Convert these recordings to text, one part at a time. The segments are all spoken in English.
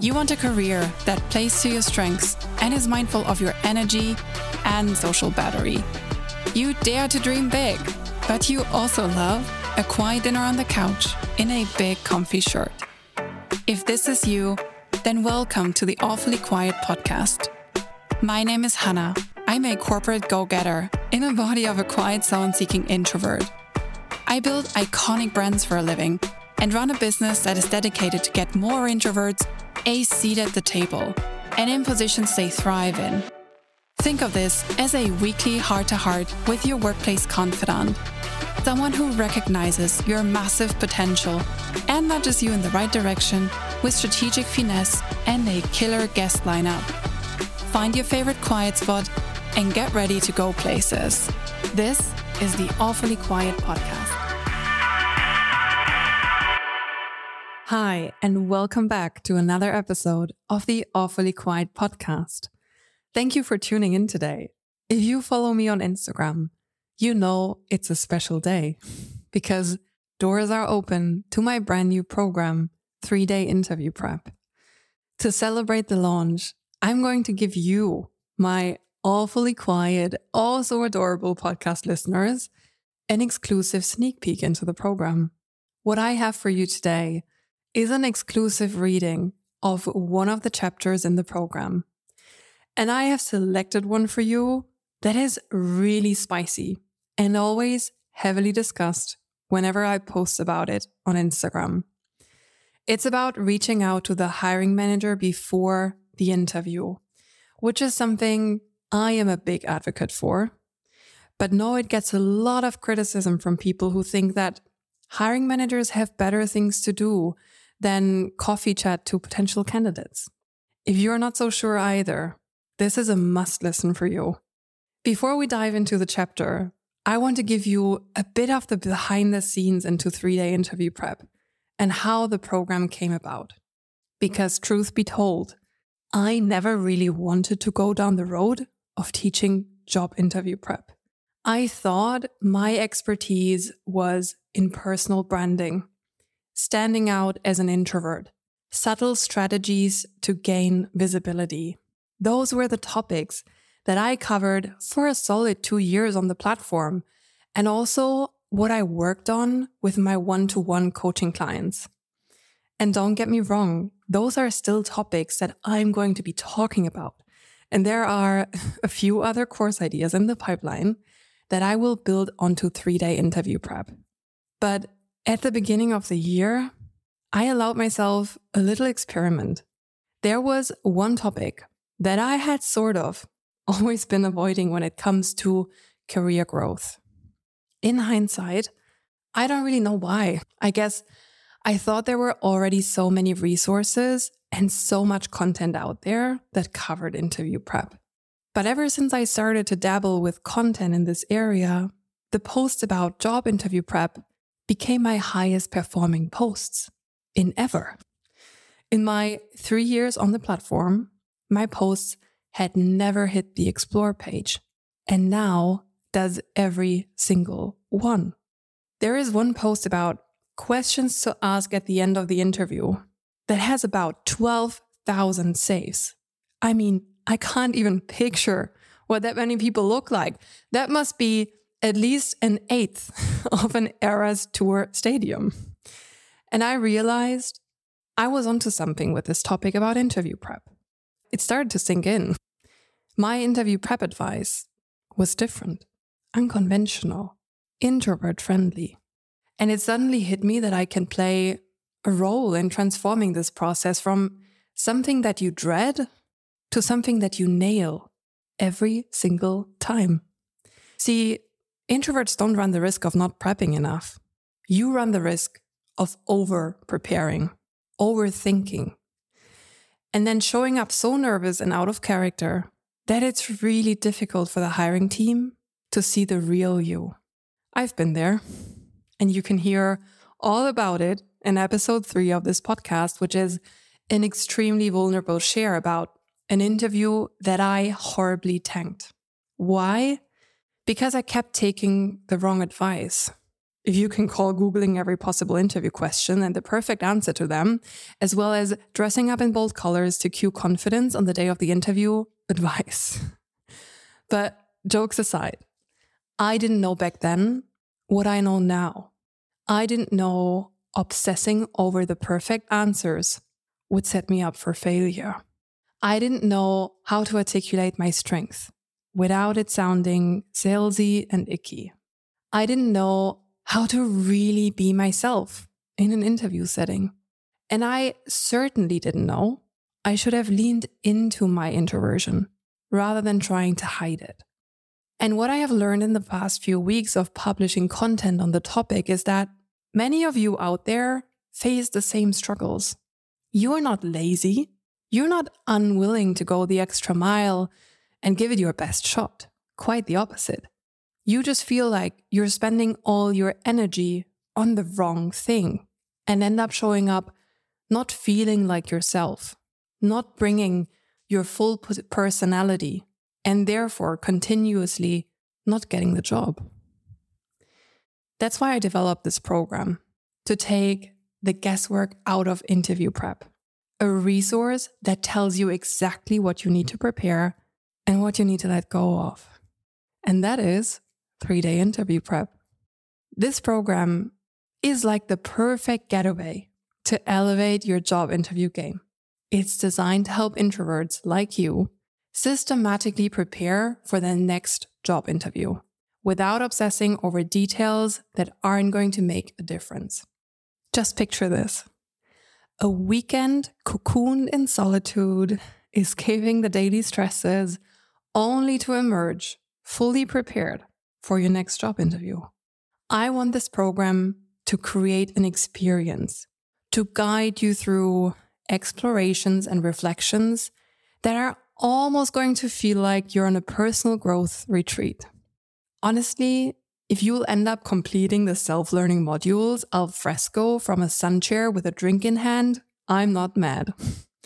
You want a career that plays to your strengths and is mindful of your energy and social battery. You dare to dream big, but you also love a quiet dinner on the couch in a big comfy shirt. If this is you, then welcome to the Awfully Quiet podcast. My name is Hannah. I'm a corporate go-getter in the body of a quiet zone-seeking introvert. I build iconic brands for a living and run a business that is dedicated to get more introverts a seat at the table and in positions they thrive in. Think of this as a weekly heart-to-heart with your workplace confidant. Someone who recognizes your massive potential and nudges you in the right direction with strategic finesse and a killer guest lineup. Find your favorite quiet spot and get ready to go places. This is the Awfully Quiet podcast. Hi, and welcome back to another episode of the Awfully Quiet podcast. Thank you for tuning in today. If you follow me on Instagram, you know it's a special day because doors are open to my brand new program, 3-Day Interview Prep. To celebrate the launch, I'm going to give you, my awfully quiet, also adorable podcast listeners, an exclusive sneak peek into the program. What I have for you today is an exclusive reading of one of the chapters in the program. And I have selected one for you that is really spicy and always heavily discussed whenever I post about it on Instagram. It's about reaching out to the hiring manager before the interview, which is something I am a big advocate for. But no, it gets a lot of criticism from people who think that hiring managers have better things to do than coffee chat to potential candidates. If you're not so sure either, this is a must listen for you. Before we dive into the chapter, I want to give you a bit of the behind the scenes into 3-Day Interview Prep and how the program came about. Because truth be told, I never really wanted to go down the road of teaching job interview prep. I thought my expertise was in personal branding, standing out as an introvert, subtle strategies to gain visibility. Those were the topics that I covered for a solid 2 years on the platform, and also what I worked on with my one-to-one coaching clients. And don't get me wrong, those are still topics that I'm going to be talking about. And there are a few other course ideas in the pipeline that I will build onto 3-Day Interview Prep. But at the beginning of the year, I allowed myself a little experiment. There was one topic that I had sort of always been avoiding when it comes to career growth. In hindsight, I don't really know why. I guess I thought there were already so many resources and so much content out there that covered interview prep. But ever since I started to dabble with content in this area, the posts about job interview prep became my highest performing posts in ever. In my 3 years on the platform, my posts had never hit the explore page, and now does every single one. There is one post about questions to ask at the end of the interview that has about 12,000 saves. I mean, I can't even picture what that many people look like. That must be at least an eighth of an Eras Tour stadium. And I realized I was onto something with this topic about interview prep. It started to sink in. My interview prep advice was different, unconventional, introvert-friendly. And it suddenly hit me that I can play a role in transforming this process from something that you dread to something that you nail every single time. See, introverts don't run the risk of not prepping enough. You run the risk of over-preparing, overthinking, and then showing up so nervous and out of character that it's really difficult for the hiring team to see the real you. I've been there, and you can hear all about it in episode 3 of this podcast, which is an extremely vulnerable share about an interview that I horribly tanked. Why? Because I kept taking the wrong advice. if you can call Googling every possible interview question and the perfect answer to them, as well as dressing up in bold colors to cue confidence on the day of the interview, advice. But jokes aside, I didn't know back then what I know now. I didn't know obsessing over the perfect answers would set me up for failure. I didn't know how to articulate my strength without it sounding salesy and icky. I didn't know how to really be myself in an interview setting. And I certainly didn't know I should have leaned into my introversion rather than trying to hide it. And what I have learned in the past few weeks of publishing content on the topic is that many of you out there face the same struggles. You are not lazy. You're not unwilling to go the extra mile and give it your best shot. Quite the opposite. You just feel like you're spending all your energy on the wrong thing and end up showing up not feeling like yourself, not bringing your full personality, and therefore continuously not getting the job. That's why I developed this program, to take the guesswork out of interview prep, a resource that tells you exactly what you need to prepare and what you need to let go of. And that is 3-day interview prep. This program is like the perfect getaway to elevate your job interview game. It's designed to help introverts like you systematically prepare for their next job interview without obsessing over details that aren't going to make a difference. Just picture this. A weekend cocooned in solitude, escaping the daily stresses, only to emerge fully prepared for your next job interview. I want this program to create an experience, to guide you through explorations and reflections that are almost going to feel like you're on a personal growth retreat. Honestly, if you'll end up completing the self-learning modules al fresco from a sun chair with a drink in hand, I'm not mad.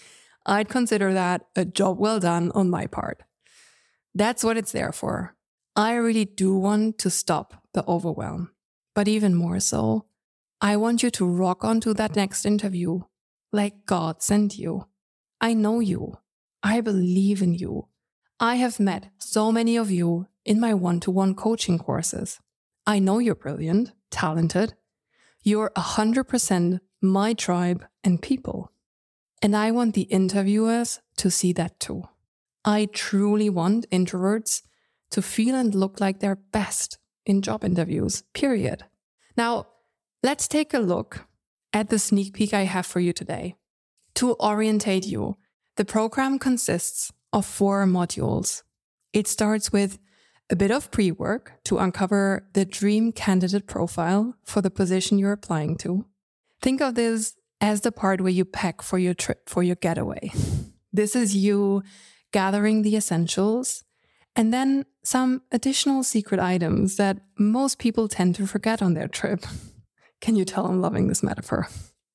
I'd consider that a job well done on my part. That's what it's there for. I really do want to stop the overwhelm. But even more so, I want you to rock onto that next interview like God sent you. I know you. I believe in you. I have met so many of you in my one-to-one coaching courses. I know you're brilliant, talented. You're 100% my tribe and people. And I want the interviewers to see that too. I truly want introverts to feel and look like their best in job interviews, period. Now, let's take a look at the sneak peek I have for you today. To orientate you, the program consists of 4 modules. It starts with a bit of pre-work to uncover the dream candidate profile for the position you're applying to. Think of this as the part where you pack for your trip, for your getaway. This is you gathering the essentials and then some additional secret items that most people tend to forget on their trip. Can you tell I'm loving this metaphor?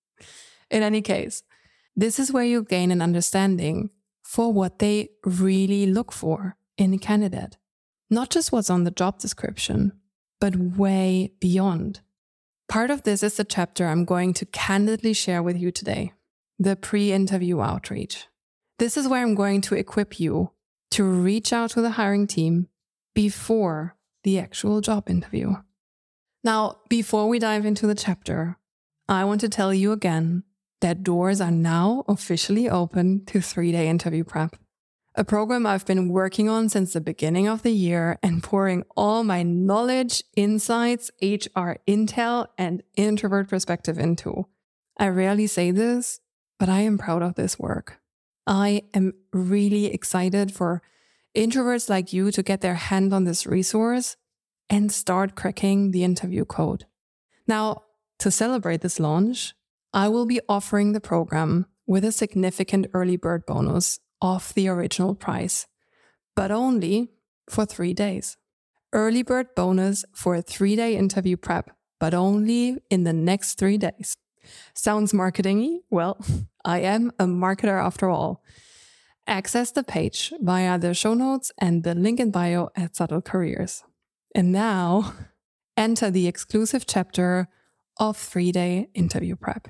In any case, this is where you gain an understanding for what they really look for in a candidate. Not just what's on the job description, but way beyond. Part of this is the chapter I'm going to candidly share with you today, the pre-interview outreach. This is where I'm going to equip you to reach out to the hiring team before the actual job interview. Now, before we dive into the chapter, I want to tell you again that doors are now officially open to 3-day interview prep, a program I've been working on since the beginning of the year and pouring all my knowledge, insights, HR intel, and introvert perspective into. I rarely say this, but I am proud of this work. I am really excited for introverts like you to get their hand on this resource and start cracking the interview code. Now, to celebrate this launch, I will be offering the program with a significant early bird bonus off the original price, but only for 3 days. Early bird bonus for a 3-day interview prep, but only in the next 3 days. Sounds marketing-y? Well, I am a marketer after all. Access the page via the show notes and the link in bio at Subtle Careers. And now, enter the exclusive chapter of 3-day interview prep.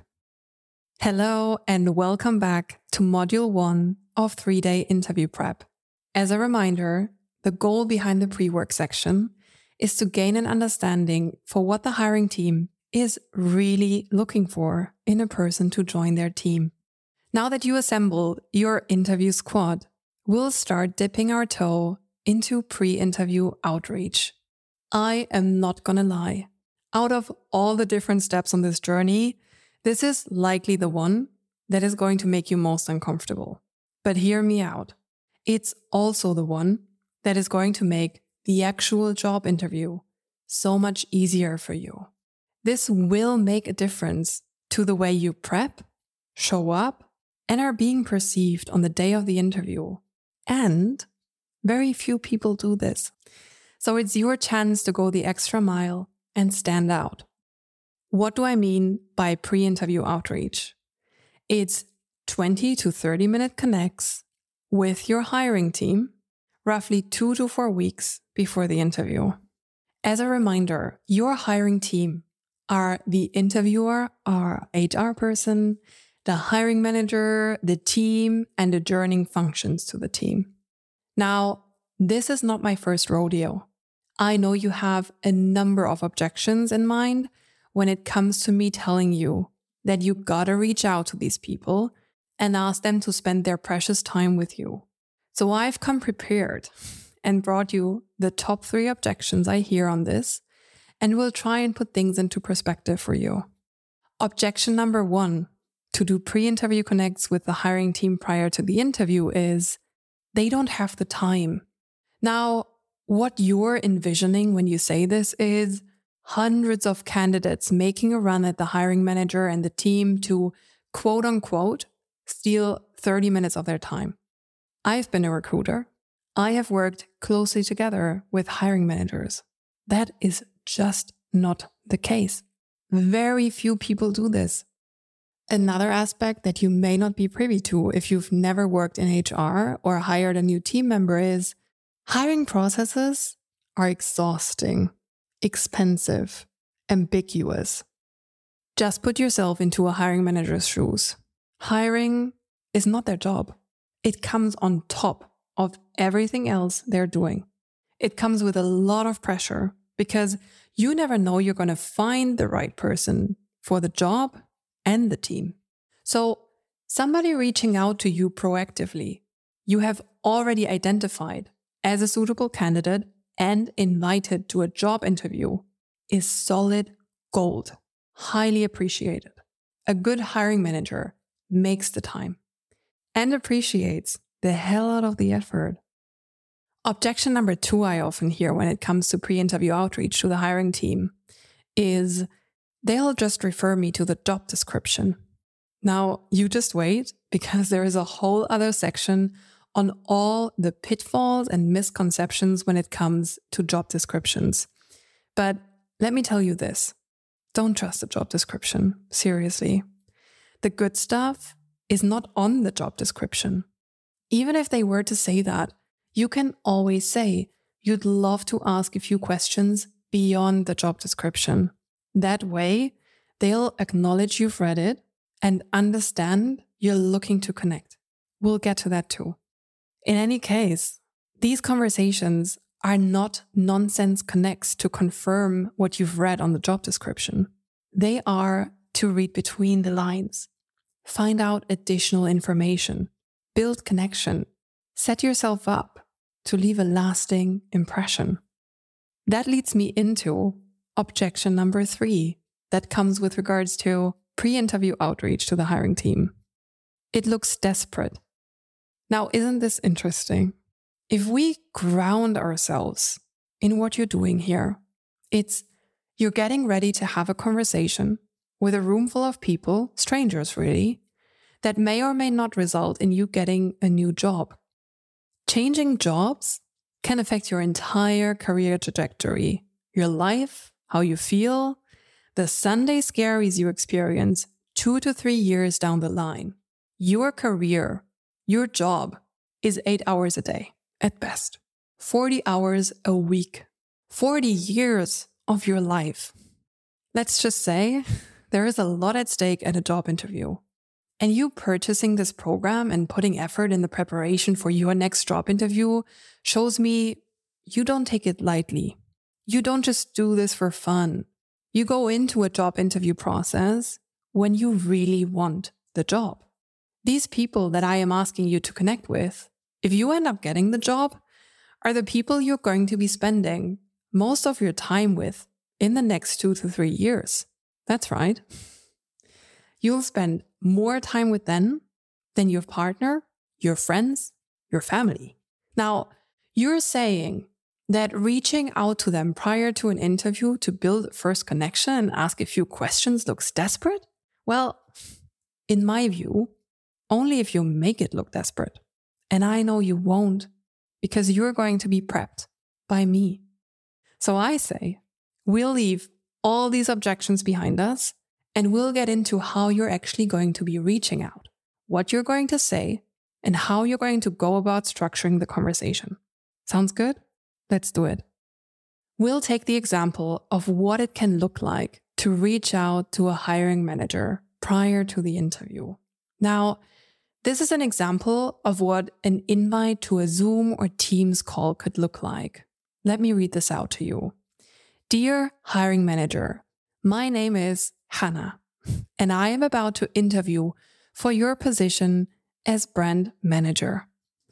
Hello and welcome back to Module 1 of 3-day interview prep. As a reminder, the goal behind the pre-work section is to gain an understanding for what the hiring team is really looking for in a person to join their team. Now that you assembled your interview squad, we'll start dipping our toe into pre-interview outreach. I am not gonna lie. Out of all the different steps on this journey, this is likely the one that is going to make you most uncomfortable. But hear me out. It's also the one that is going to make the actual job interview so much easier for you. This will make a difference to the way you prep, show up, and are being perceived on the day of the interview. And very few people do this. So it's your chance to go the extra mile and stand out. What do I mean by pre-interview outreach? It's 20 to 30 minute connects with your hiring team, roughly 2 to 4 weeks before the interview. As a reminder, your hiring team are the interviewer, our HR person, the hiring manager, the team, and adjourning functions to the team. Now, this is not my first rodeo. I know you have a number of objections in mind when it comes to me telling you that you gotta reach out to these people and ask them to spend their precious time with you. So I've come prepared and brought you the top 3 objections I hear on this, and we'll try and put things into perspective for you. Objection number 1 to do pre-interview connects with the hiring team prior to the interview is they don't have the time. Now, what you're envisioning when you say this is hundreds of candidates making a run at the hiring manager and the team to, quote unquote, steal 30 minutes of their time. I've been a recruiter. I have worked closely together with hiring managers. That is just not the case. Very few people do this. Another aspect that you may not be privy to if you've never worked in HR or hired a new team member is hiring processes are exhausting, expensive, ambiguous. Just put yourself into a hiring manager's shoes. Hiring is not their job. It comes on top of everything else they're doing. It comes with a lot of pressure because you never know you're going to find the right person for the job and the team. So somebody reaching out to you proactively, you have already identified as a suitable candidate and invited to a job interview is solid gold, highly appreciated. A good hiring manager makes the time and appreciates the hell out of the effort. Objection number 2 I often hear when it comes to pre-interview outreach to the hiring team is they'll just refer me to the job description. Now, you just wait, because there is a whole other section on all the pitfalls and misconceptions when it comes to job descriptions. But let me tell you this, don't trust the job description, seriously. The good stuff is not on the job description. Even if they were to say that, you can always say you'd love to ask a few questions beyond the job description. That way, they'll acknowledge you've read it and understand you're looking to connect. We'll get to that too. In any case, these conversations are not nonsense connects to confirm what you've read on the job description. They are to read between the lines, find out additional information, build connection, set yourself up to leave a lasting impression. That leads me into objection number 3 that comes with regards to pre-interview outreach to the hiring team. It looks desperate. Now, isn't this interesting? If we ground ourselves in what you're doing here, it's you're getting ready to have a conversation with a room full of people, strangers really, that may or may not result in you getting a new job. Changing jobs can affect your entire career trajectory, your life, how you feel, the Sunday scaries you experience 2 to 3 years down the line. Your career, your job is 8 hours a day at best, 40 hours a week, 40 years of your life. Let's just say there is a lot at stake at a job interview. And you purchasing this program and putting effort in the preparation for your next job interview shows me you don't take it lightly. You don't just do this for fun. You go into a job interview process when you really want the job. These people that I am asking you to connect with, if you end up getting the job, are the people you're going to be spending most of your time with in the next 2 to 3 years. That's right. You'll spend more time with them than your partner, your friends, your family. Now, you're saying that reaching out to them prior to an interview to build a first connection and ask a few questions looks desperate? Well, in my view, only if you make it look desperate. And I know you won't, because you're going to be prepped by me. So I say, we'll leave all these objections behind us and we'll get into how you're actually going to be reaching out, what you're going to say, and how you're going to go about structuring the conversation. Sounds good? Let's do it. We'll take the example of what it can look like to reach out to a hiring manager prior to the interview. Now, this is an example of what an invite to a Zoom or Teams call could look like. Let me read this out to you. Dear hiring manager, my name is Hannah, and I am about to interview for your position as brand manager.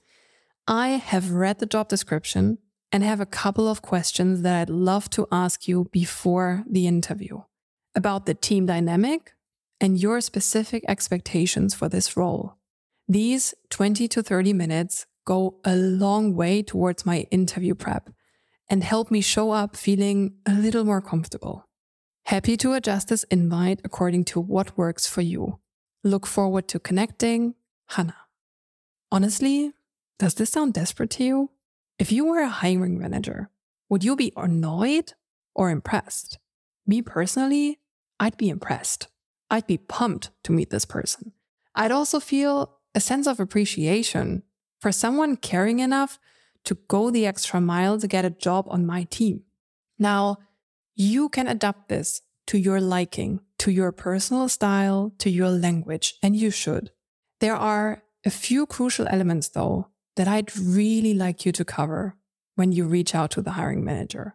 I have read the job description and have a couple of questions that I'd love to ask you before the interview about the team dynamic and your specific expectations for this role. These 20 to 30 minutes go a long way towards my interview prep and help me show up feeling a little more comfortable. Happy to adjust this invite according to what works for you. Look forward to connecting, Hannah. Honestly, does this sound desperate to you? If you were a hiring manager, would you be annoyed or impressed? Me personally, I'd be impressed. I'd be pumped to meet this person. I'd also feel a sense of appreciation for someone caring enough to go the extra mile to get a job on my team. Now, you can adapt this to your liking, to your personal style, to your language, and you should. There are a few crucial elements, though, that I'd really like you to cover when you reach out to the hiring manager.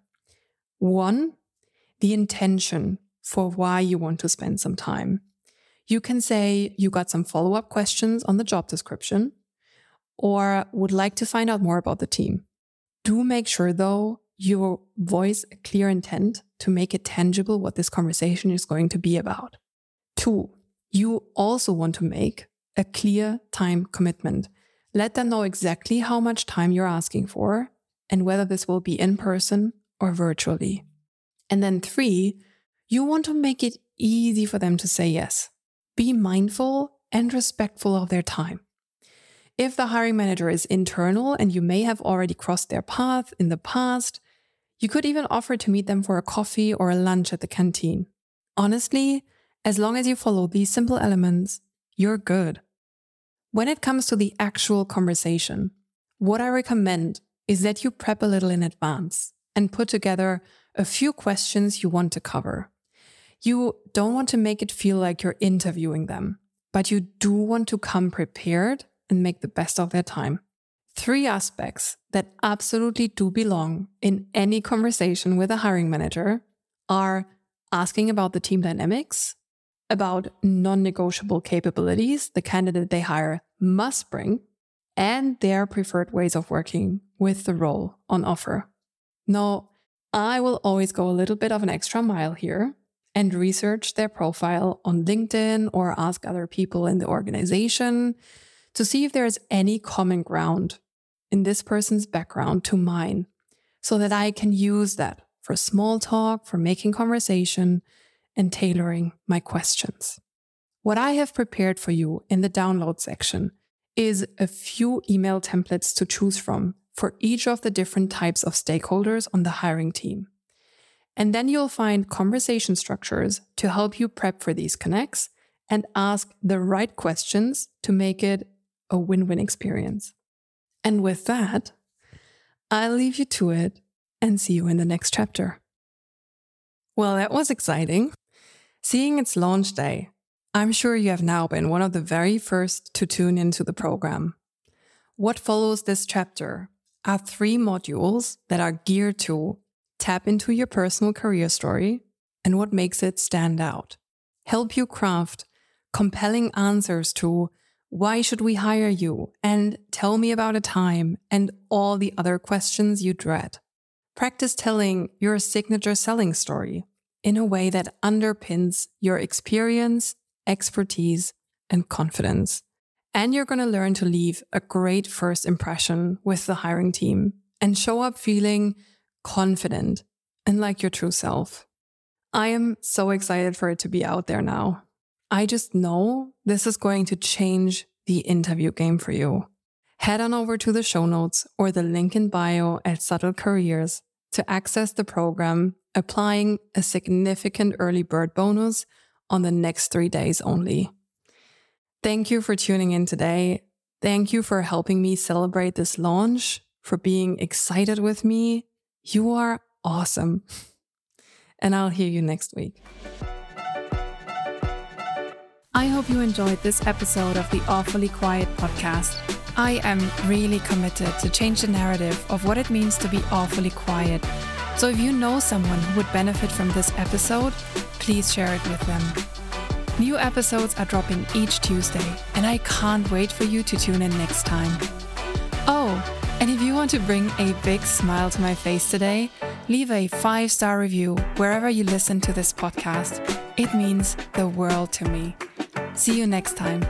1, the intention for why you want to spend some time. You can say you got some follow-up questions on the job description or would like to find out more about the team. Do make sure, though, you voice a clear intent to make it tangible what this conversation is going to be about. 2, you also want to make a clear time commitment. Let them know exactly how much time you're asking for and whether this will be in person or virtually. And then 3, you want to make it easy for them to say yes. Be mindful and respectful of their time. If the hiring manager is internal and you may have already crossed their path in the past, you could even offer to meet them for a coffee or a lunch at the canteen. Honestly, as long as you follow these simple elements, you're good. When it comes to the actual conversation, what I recommend is that you prep a little in advance and put together a few questions you want to cover. You don't want to make it feel like you're interviewing them, but you do want to come prepared and make the best of their time. 3 aspects that absolutely do belong in any conversation with a hiring manager are asking about the team dynamics, about non-negotiable capabilities the candidate they hire must bring, and their preferred ways of working with the role on offer. Now, I will always go a little bit of an extra mile here and research their profile on LinkedIn or ask other people in the organization to see if there is any common ground in this person's background to mine, so that I can use that for small talk, for making conversation, and tailoring my questions. What I have prepared for you in the download section is a few email templates to choose from for each of the different types of stakeholders on the hiring team. And then you'll find conversation structures to help you prep for these connects and ask the right questions to make it a win-win experience. And with that, I'll leave you to it and see you in the next chapter. Well, that was exciting. Seeing its launch day, I'm sure you have now been one of the very first to tune into the program. What follows this chapter are 3 modules that are geared to tap into your personal career story and what makes it stand out. Help you craft compelling answers to why should we hire you and tell me about a time and all the other questions you dread. Practice telling your signature selling story in a way that underpins your experience, expertise, and confidence. And you're going to learn to leave a great first impression with the hiring team and show up feeling confident and like your true self. I am so excited for it to be out there now. I just know this is going to change the interview game for you. Head on over to the show notes or the link in bio at Subtle Careers to access the program, applying a significant early bird bonus on the next 3 days only. Thank you for tuning in today. Thank you for helping me celebrate this launch, for being excited with me. You are awesome. And I'll hear you next week. I hope you enjoyed this episode of the Awfully Quiet podcast. I am really committed to change the narrative of what it means to be awfully quiet. So if you know someone who would benefit from this episode, please share it with them. New episodes are dropping each Tuesday, and I can't wait for you to tune in next time. Oh, and if you want to bring a big smile to my face today, leave a 5-star review wherever you listen to this podcast. It means the world to me. See you next time.